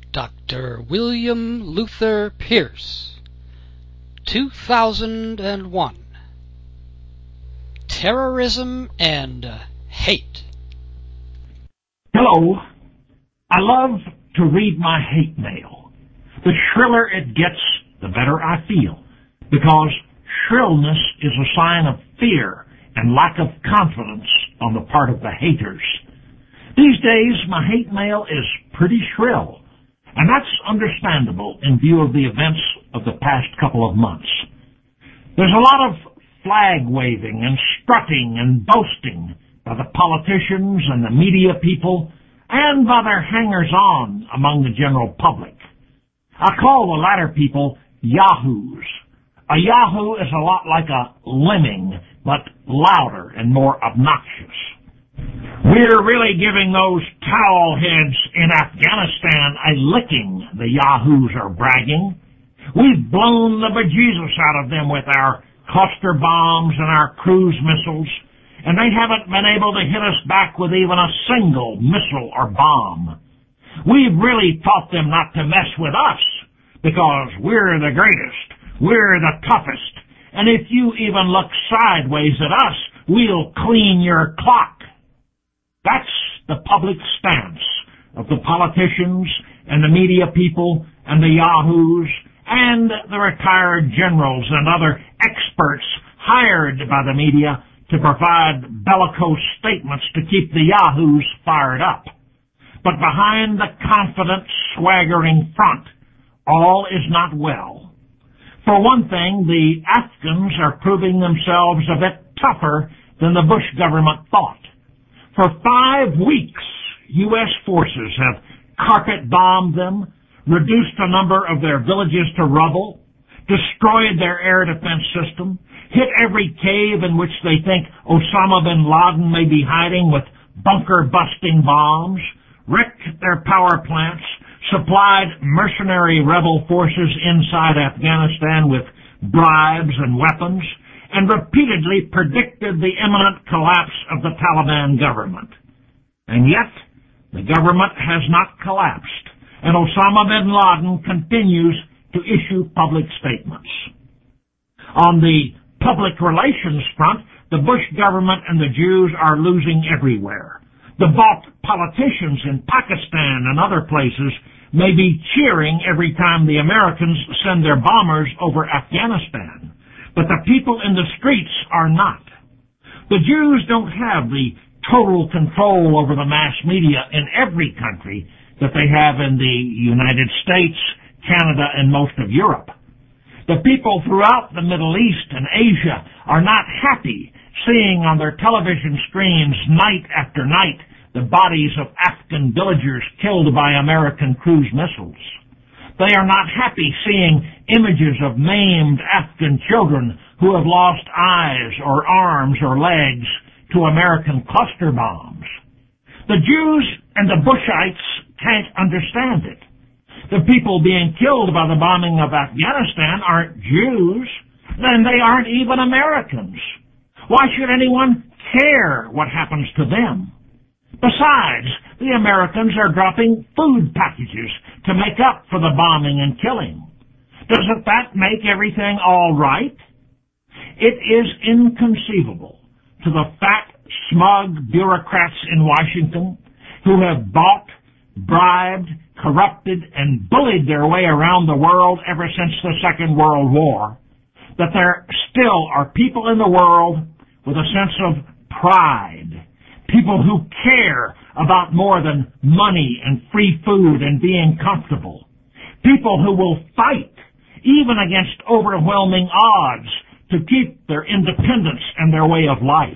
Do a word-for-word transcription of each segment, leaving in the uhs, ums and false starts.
Doctor William Luther Pierce, two thousand one. Terrorism and Hate. Hello. I love to read my hate mail. The shriller it gets, the better I feel, because shrillness is a sign of fear and lack of confidence on the part of the haters. These days, my hate mail is pretty shrill, and that's understandable in view of the events of the past couple of months. There's a lot of flag waving and strutting and boasting by the politicians and the media people and by their hangers-on among the general public. I call the latter people yahoos. A yahoo is a lot like a lemming, but louder and more obnoxious. We're really giving those towel heads in Afghanistan a licking, the yahoos are bragging. We've blown the bejesus out of them with our cluster bombs and our cruise missiles, and they haven't been able to hit us back with even a single missile or bomb. We've really taught them not to mess with us, because we're the greatest, we're the toughest, and if you even look sideways at us, we'll clean your clock. That's the public stance of the politicians and the media people and the yahoos and the retired generals and other experts hired by the media to provide bellicose statements to keep the yahoos fired up. But behind the confident, swaggering front, all is not well. For one thing, the Afghans are proving themselves a bit tougher than the Bush government thought. For five weeks, U S forces have carpet-bombed them, reduced the number of their villages to rubble, destroyed their air defense system, hit every cave in which they think Osama bin Laden may be hiding with bunker-busting bombs, wrecked their power plants, supplied mercenary rebel forces inside Afghanistan with bribes and weapons, and repeatedly predicted the imminent collapse of the Taliban government. And yet, the government has not collapsed, and Osama bin Laden continues to issue public statements. On the public relations front, the Bush government and the Jews are losing everywhere. The bought politicians in Pakistan and other places may be cheering every time the Americans send their bombers over Afghanistan, but the people in the streets are not. The Jews don't have the total control over the mass media in every country that they have in the United States, Canada, and most of Europe. The people throughout the Middle East and Asia are not happy seeing on their television screens night after night the bodies of Afghan villagers killed by American cruise missiles. They are not happy seeing images of maimed Afghan children who have lost eyes or arms or legs to American cluster bombs. The Jews and the Bushites can't understand it. The people being killed by the bombing of Afghanistan aren't Jews, then they aren't even Americans. Why should anyone care what happens to them? Besides, the Americans are dropping food packages to make up for the bombing and killing. Doesn't that make everything all right? It is inconceivable to the fat, smug bureaucrats in Washington who have bought, bribed, corrupted, and bullied their way around the world ever since the Second World War, that there still are people in the world with a sense of pride, people who care about more than money and free food and being comfortable, people who will fight, even against overwhelming odds, to keep their independence and their way of life.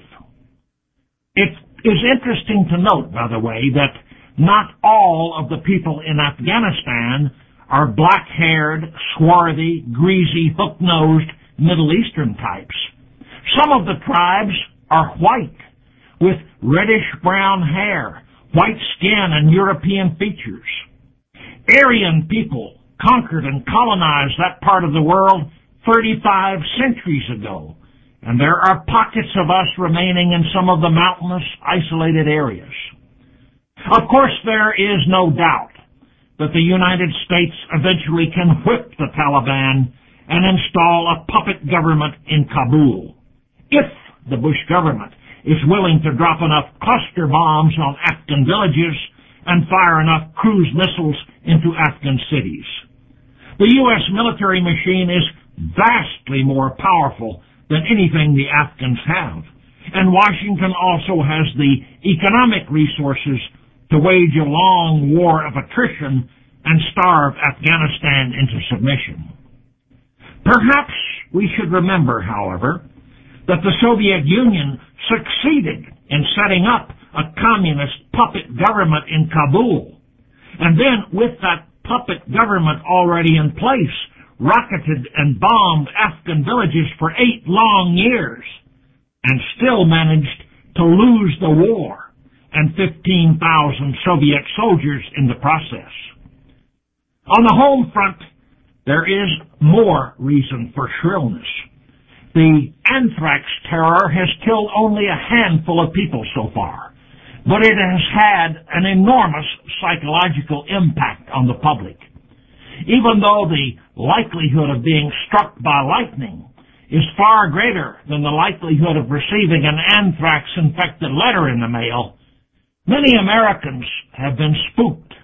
It is interesting to note, by the way, that not all of the people in Afghanistan are black-haired, swarthy, greasy, hook-nosed Middle Eastern types. Some of the tribes are white, with reddish-brown hair, white skin, and European features. Aryan people conquered and colonized that part of the world thirty-five centuries ago, and there are pockets of us remaining in some of the mountainous, isolated areas. Of course, there is no doubt that the United States eventually can whip the Taliban and install a puppet government in Kabul, if the Bush government is willing to drop enough cluster bombs on Afghan villages and fire enough cruise missiles into Afghan cities. The U S military machine is vastly more powerful than anything the Afghans have, and Washington also has the economic resources to wage a long war of attrition and starve Afghanistan into submission. Perhaps we should remember, however, that the Soviet Union succeeded in setting up a communist puppet government in Kabul, and then with that puppet government already in place, rocketed and bombed Afghan villages for eight long years, and still managed to lose the war and fifteen thousand Soviet soldiers in the process. On the home front, there is more reason for shrillness. The anthrax terror has killed only a handful of people so far, but it has had an enormous psychological impact on the public. Even though the likelihood of being struck by lightning is far greater than the likelihood of receiving an anthrax-infected letter in the mail, many Americans have been spooked.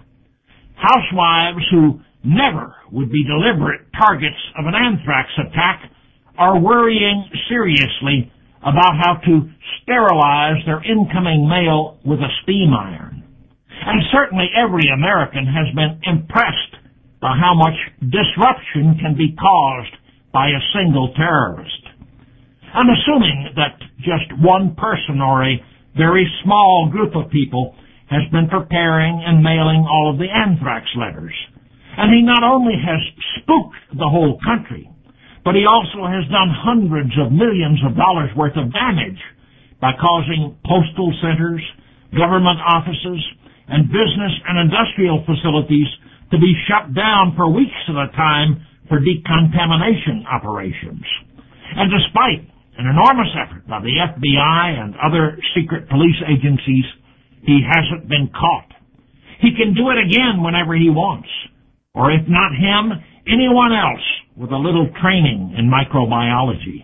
Housewives who never would be deliberate targets of an anthrax attack are worrying seriously about how to sterilize their incoming mail with a steam iron. And certainly every American has been impressed by how much disruption can be caused by a single terrorist. I'm assuming that just one person or a very small group of people has been preparing and mailing all of the anthrax letters. And he not only has spooked the whole country, but he also has done hundreds of millions of dollars worth of damage by causing postal centers, government offices, and business and industrial facilities to be shut down for weeks at a time for decontamination operations. And despite an enormous effort by the F B I and other secret police agencies, he hasn't been caught. He can do it again whenever he wants. Or if not him, anyone else with a little training in microbiology.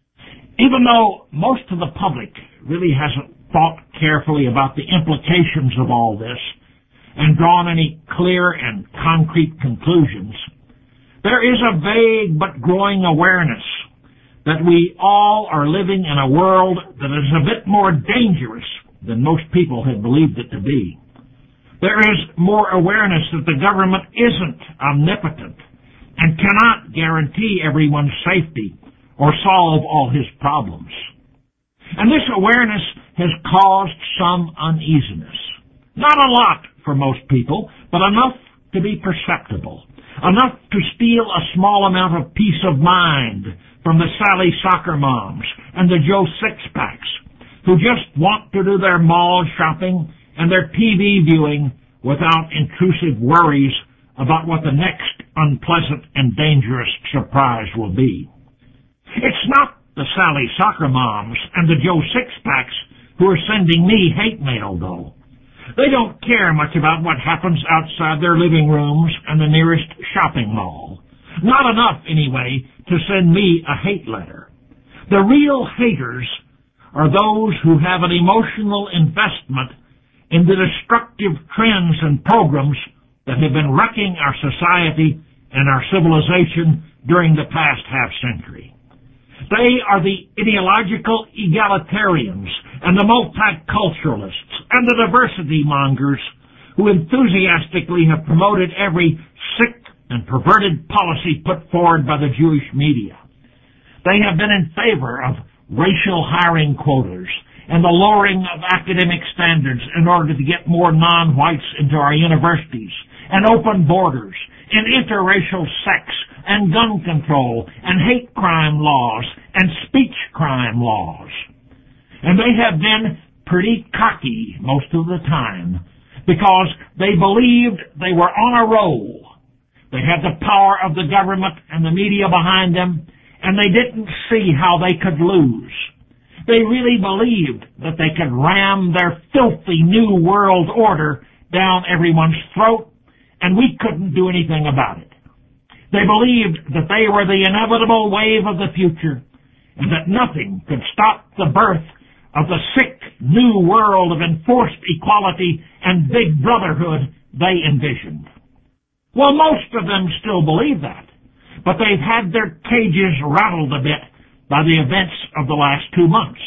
Even though most of the public really hasn't thought carefully about the implications of all this and drawn any clear and concrete conclusions, there is a vague but growing awareness that we all are living in a world that is a bit more dangerous than most people had believed it to be. There is more awareness that the government isn't omnipotent and cannot guarantee everyone's safety or solve all his problems. And this awareness has caused some uneasiness. Not a lot for most people, but enough to be perceptible. Enough to steal a small amount of peace of mind from the Sally Soccer Moms and the Joe Sixpacks, who just want to do their mall shopping and their T V viewing without intrusive worries about what the next unpleasant and dangerous surprise will be. It's not the Sally Soccer Moms and the Joe Sixpacks who are sending me hate mail, though. They don't care much about what happens outside their living rooms and the nearest shopping mall. Not enough, anyway, to send me a hate letter. The real haters are those who have an emotional investment in the destructive trends and programs that have been wrecking our society and our civilization during the past half-century. They are the ideological egalitarians and the multiculturalists and the diversity mongers who enthusiastically have promoted every sick and perverted policy put forward by the Jewish media. They have been in favor of racial hiring quotas and the lowering of academic standards in order to get more non-whites into our universities, and open borders, and interracial sex, and gun control, and hate crime laws, and speech crime laws. And they have been pretty cocky most of the time, because they believed they were on a roll. They had the power of the government and the media behind them, and they didn't see how they could lose. They really believed that they could ram their filthy new world order down everyone's throat and we couldn't do anything about it. They believed that they were the inevitable wave of the future, and that nothing could stop the birth of the sick new world of enforced equality and big brotherhood they envisioned. Well, most of them still believe that, but they've had their cages rattled a bit by the events of the last two months.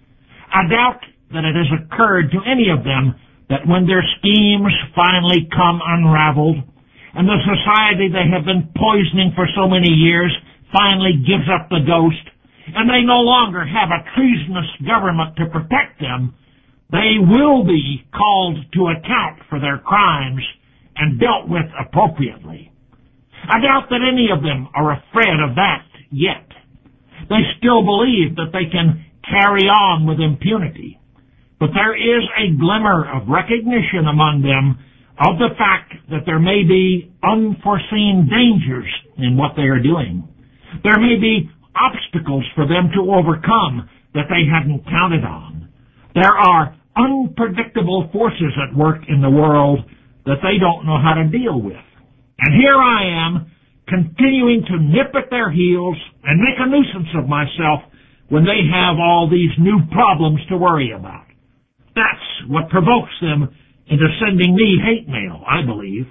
I doubt that it has occurred to any of them that when their schemes finally come unraveled, and the society they have been poisoning for so many years finally gives up the ghost, and they no longer have a treasonous government to protect them, they will be called to account for their crimes and dealt with appropriately. I doubt that any of them are afraid of that yet. They still believe that they can carry on with impunity, but there is a glimmer of recognition among them of the fact that there may be unforeseen dangers in what they are doing. There may be obstacles for them to overcome that they hadn't counted on. There are unpredictable forces at work in the world that they don't know how to deal with. And here I am, continuing to nip at their heels and make a nuisance of myself when they have all these new problems to worry about. That's what provokes them into sending me hate mail, I believe.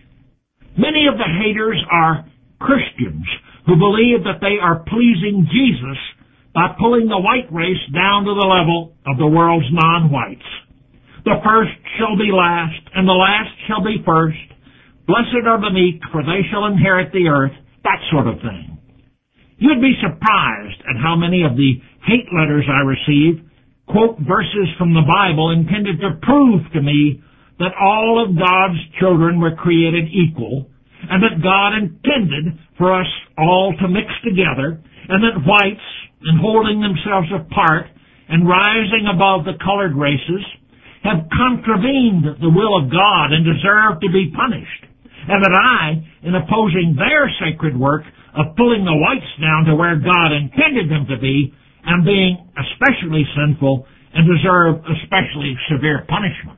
Many of the haters are Christians who believe that they are pleasing Jesus by pulling the white race down to the level of the world's non-whites. The first shall be last, and the last shall be first. Blessed are the meek, for they shall inherit the earth, that sort of thing. You'd be surprised at how many of the hate letters I receive quote verses from the Bible intended to prove to me that all of God's children were created equal, and that God intended for us all to mix together, and that whites, in holding themselves apart and rising above the colored races, have contravened the will of God and deserve to be punished, and that I, in opposing their sacred work of pulling the whites down to where God intended them to be, am being especially sinful and deserve especially severe punishment.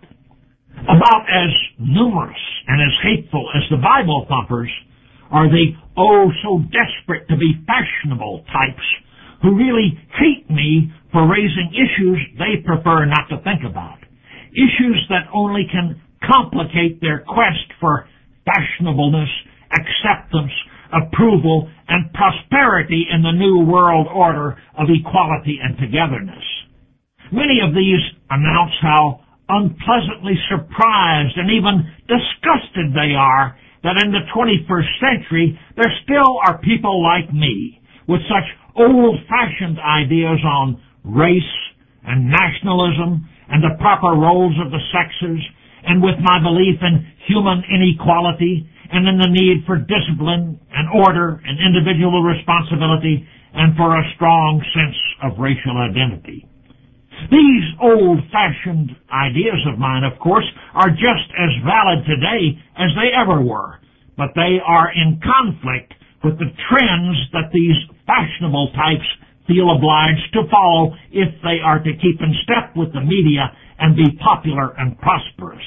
About as numerous and as hateful as the Bible thumpers are the oh so desperate to be fashionable types who really hate me for raising issues they prefer not to think about. Issues that only can complicate their quest for fashionableness, acceptance, approval, and prosperity in the new world order of equality and togetherness. Many of these announce how unpleasantly surprised and even disgusted they are that in the twenty-first century there still are people like me with such old-fashioned ideas on race and nationalism and the proper roles of the sexes, and with my belief in human inequality and in the need for discipline and order and individual responsibility and for a strong sense of racial identity. These old-fashioned ideas of mine, of course, are just as valid today as they ever were, but they are in conflict with the trends that these fashionable types feel obliged to follow if they are to keep in step with the media and be popular and prosperous.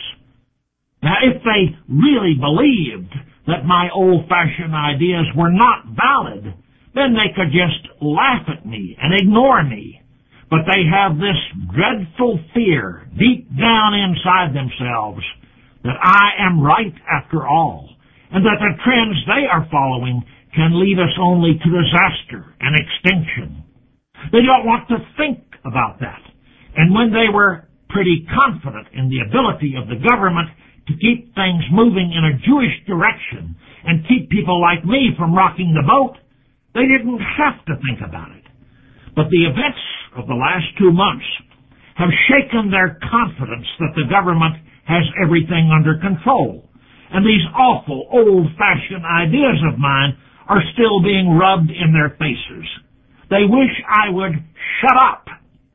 Now, if they really believed that my old-fashioned ideas were not valid, then they could just laugh at me and ignore me. But they have this dreadful fear deep down inside themselves that I am right after all, and that the trends they are following can lead us only to disaster and extinction. They don't want to think about that. And when they were pretty confident in the ability of the government to keep things moving in a Jewish direction and keep people like me from rocking the boat, they didn't have to think about it. But the events of the last two months have shaken their confidence that the government has everything under control. And these awful old-fashioned ideas of mine are still being rubbed in their faces. They wish I would shut up.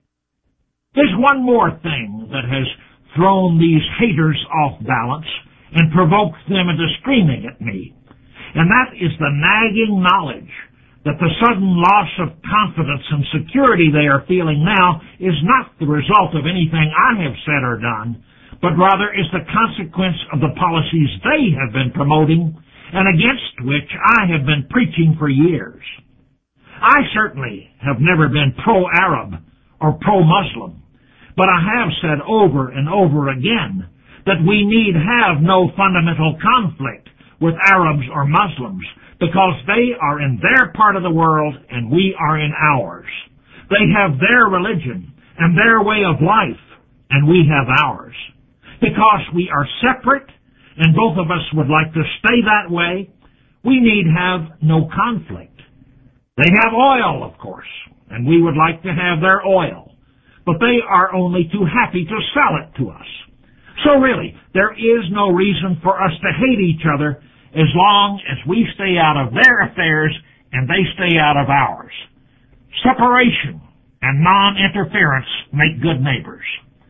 There's one more thing that has thrown these haters off balance and provoked them into screaming at me, and that is the nagging knowledge that the sudden loss of confidence and security they are feeling now is not the result of anything I have said or done, but rather is the consequence of the policies they have been promoting and against which I have been preaching for years. I certainly have never been pro-Arab or pro-Muslim, but I have said over and over again that we need have no fundamental conflict with Arabs or Muslims because they are in their part of the world and we are in ours. They have their religion and their way of life and we have ours. Because we are separate and both of us would like to stay that way, we need have no conflict. They have oil, of course, and we would like to have their oil, but they are only too happy to sell it to us. So really, there is no reason for us to hate each other as long as we stay out of their affairs and they stay out of ours. Separation and non-interference make good neighbors.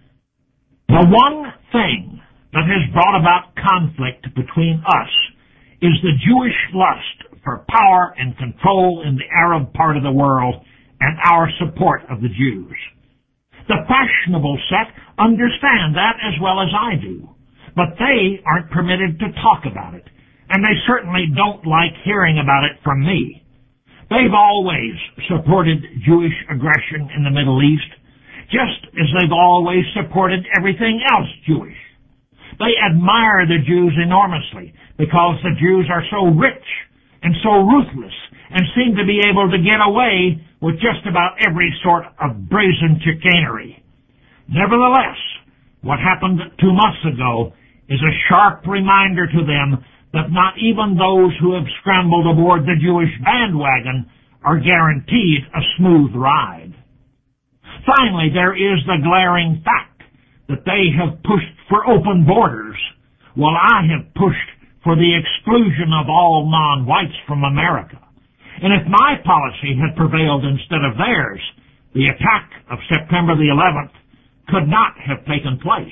The one thing that has brought about conflict between us is the Jewish lust for power and control in the Arab part of the world and our support of the Jews. The fashionable set understand that as well as I do, but they aren't permitted to talk about it, and they certainly don't like hearing about it from me. They've always supported Jewish aggression in the Middle East, just as they've always supported everything else Jewish. They admire the Jews enormously because the Jews are so rich and so ruthless and seem to be able to get away with just about every sort of brazen chicanery. Nevertheless, what happened two months ago is a sharp reminder to them that not even those who have scrambled aboard the Jewish bandwagon are guaranteed a smooth ride. Finally, there is the glaring fact that they have pushed for open borders, while I have pushed for the exclusion of all non-whites from America. And if my policy had prevailed instead of theirs, the attack of September the eleventh could not have taken place.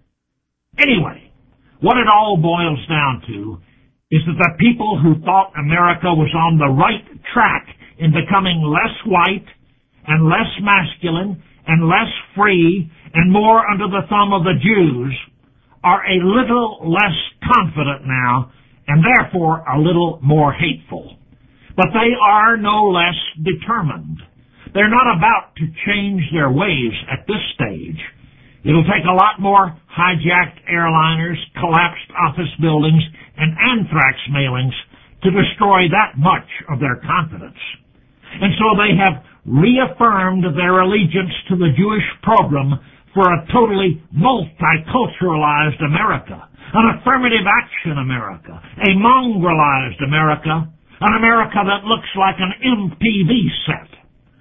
Anyway, what it all boils down to is that the people who thought America was on the right track in becoming less white and less masculine and less free and more under the thumb of the Jews are a little less confident now and therefore a little more hateful. But they are no less determined. They're not about to change their ways at this stage. It'll take a lot more hijacked airliners, collapsed office buildings, and anthrax mailings to destroy that much of their confidence. And so they have reaffirmed their allegiance to the Jewish program for a totally multiculturalized America, an affirmative action America, a mongrelized America, an America that looks like an M T V set.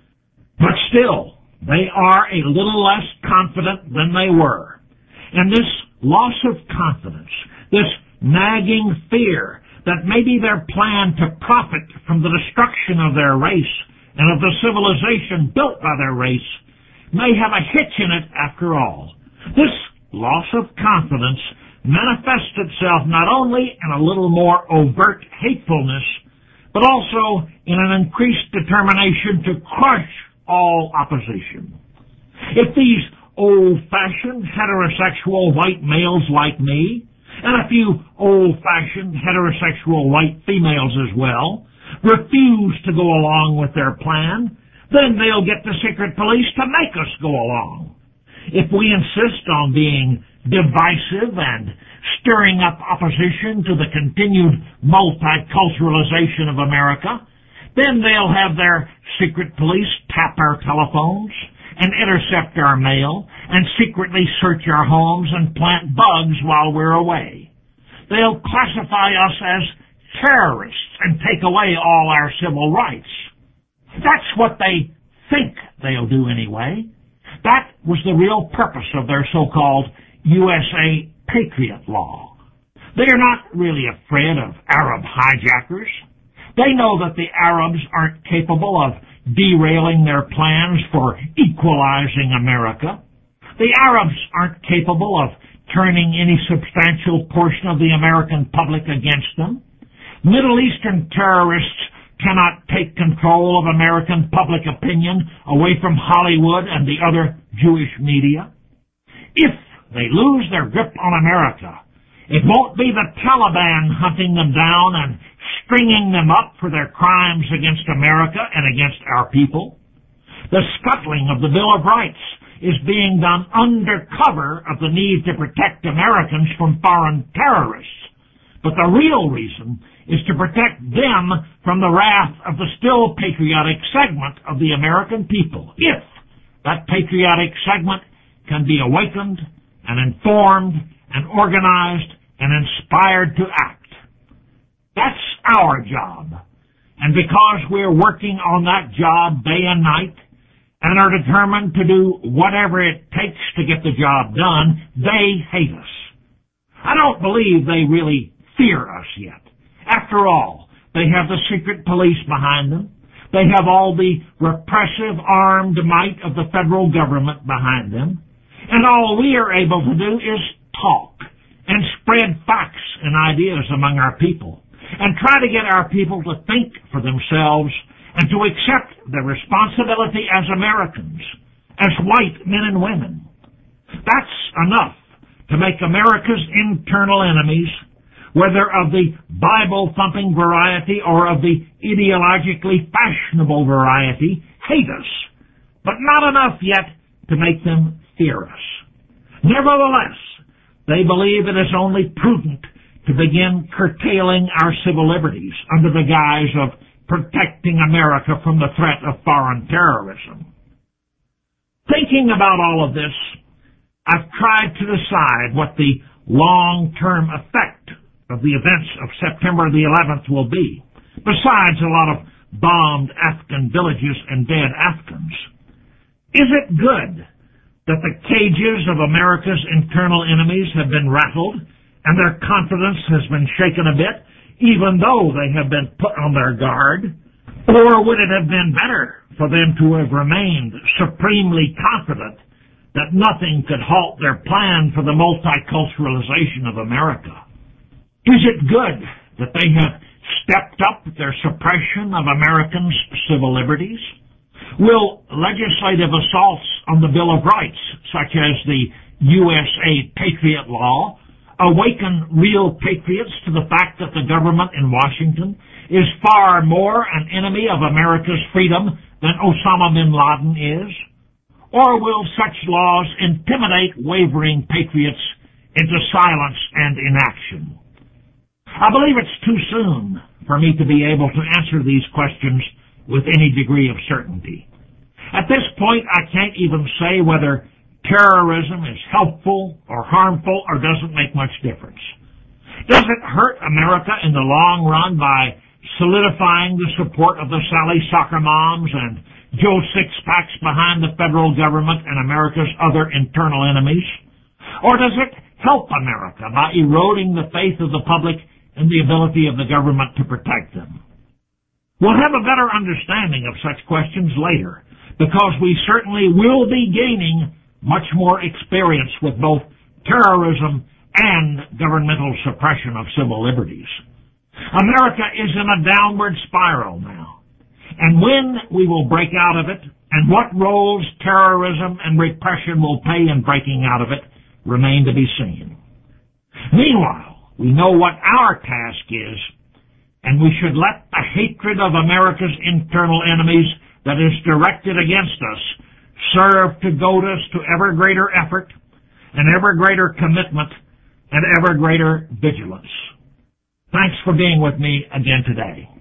But still, they are a little less confident than they were. And this loss of confidence, this nagging fear that maybe their plan to profit from the destruction of their race and of the civilization built by their race may have a hitch in it after all. This loss of confidence manifests itself not only in a little more overt hatefulness, but also in an increased determination to crush all opposition. If these old-fashioned heterosexual white males like me, and a few old-fashioned heterosexual white females as well, refuse to go along with their plan, then they'll get the secret police to make us go along. If we insist on being divisive and stirring up opposition to the continued multiculturalization of America, then they'll have their secret police tap our telephones and intercept our mail and secretly search our homes and plant bugs while we're away. They'll classify us as terrorists and take away all our civil rights. That's what they think they'll do anyway. That was the real purpose of their so-called U S A Patriot Law. They are not really afraid of Arab hijackers. They know that the Arabs aren't capable of derailing their plans for equalizing America. The Arabs aren't capable of turning any substantial portion of the American public against them. Middle Eastern terrorists cannot take control of American public opinion away from Hollywood and the other Jewish media. If they lose their grip on America, it won't be the Taliban hunting them down and stringing them up for their crimes against America and against our people. The scuttling of the Bill of Rights is being done under cover of the need to protect Americans from foreign terrorists. But the real reason is to protect them from the wrath of the still patriotic segment of the American people, if that patriotic segment can be awakened and informed and organized and inspired to act. That's our job. And because we're working on that job day and night and are determined to do whatever it takes to get the job done, they hate us. I don't believe they really fear us yet. After all, they have the secret police behind them. They have all the repressive armed might of the federal government behind them. And all we are able to do is talk and spread facts and ideas among our people and try to get our people to think for themselves and to accept their responsibility as Americans, as white men and women. That's enough to make America's internal enemies, whether of the Bible-thumping variety or of the ideologically fashionable variety, hate us, but not enough yet to make them fear us. Nevertheless, they believe it is only prudent to begin curtailing our civil liberties under the guise of protecting America from the threat of foreign terrorism. Thinking about all of this, I've tried to decide what the long-term effect of the events of September the eleventh will be, besides a lot of bombed Afghan villages and dead Afghans. Is it good that the cages of America's internal enemies have been rattled and their confidence has been shaken a bit, even though they have been put on their guard? Or would it have been better for them to have remained supremely confident that nothing could halt their plan for the multiculturalization of America? Is it good that they have stepped up their suppression of Americans' civil liberties? Will legislative assaults on the Bill of Rights, such as the U S A Patriot Law, awaken real patriots to the fact that the government in Washington is far more an enemy of America's freedom than Osama bin Laden is? Or will such laws intimidate wavering patriots into silence and inaction? I believe it's too soon for me to be able to answer these questions with any degree of certainty. At this point, I can't even say whether terrorism is helpful or harmful or doesn't make much difference. Does it hurt America in the long run by solidifying the support of the Sally Soccer Moms and Joe Sixpacks behind the federal government and America's other internal enemies? Or does it help America by eroding the faith of the public and the ability of the government to protect them? We'll have a better understanding of such questions later, because we certainly will be gaining much more experience with both terrorism and governmental suppression of civil liberties. America is in a downward spiral now, and when we will break out of it, and what roles terrorism and repression will play in breaking out of it, remain to be seen. Meanwhile, we know what our task is, and we should let the hatred of America's internal enemies that is directed against us serve to goad us to ever greater effort and ever greater commitment and ever greater vigilance. Thanks for being with me again today.